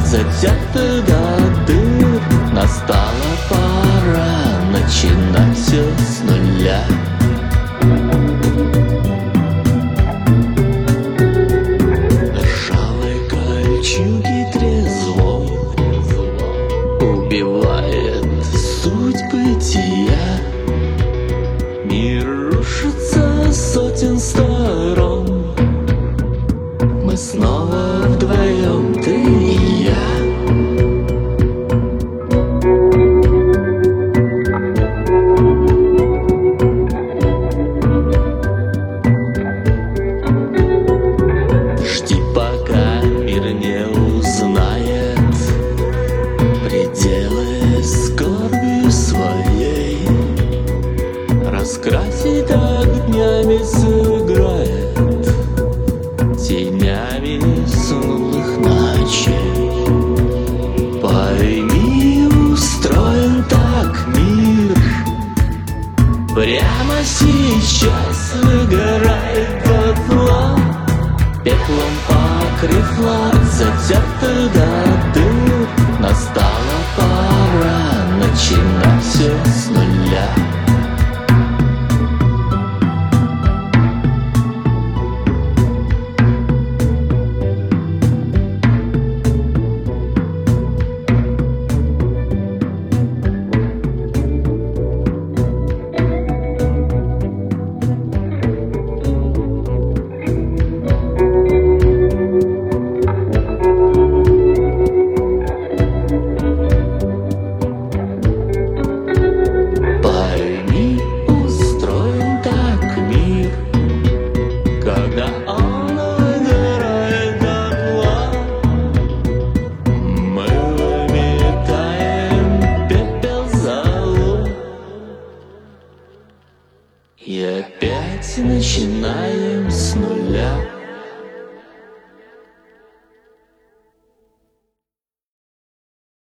затерты до дыр. Настала пора начинать все с нуля. Ржавой кольчуги трезвой убивает суть бытия. Мир рушится с сотен сторон. Мы снова вдвоем, ты и я. Жди, пока мир не узнает пределы скорби своей. Раскрасит огнями, сыграет тенями сонных ночей. Пойми, устроен так мир. Прямо сейчас выгорает дотла. Пеплом покрыв флаг, затерты до дыр. Настала пора начинать все с нуля. Когда он выгорает дотла, мы выметаем пепел золу и опять начинаем с нуля.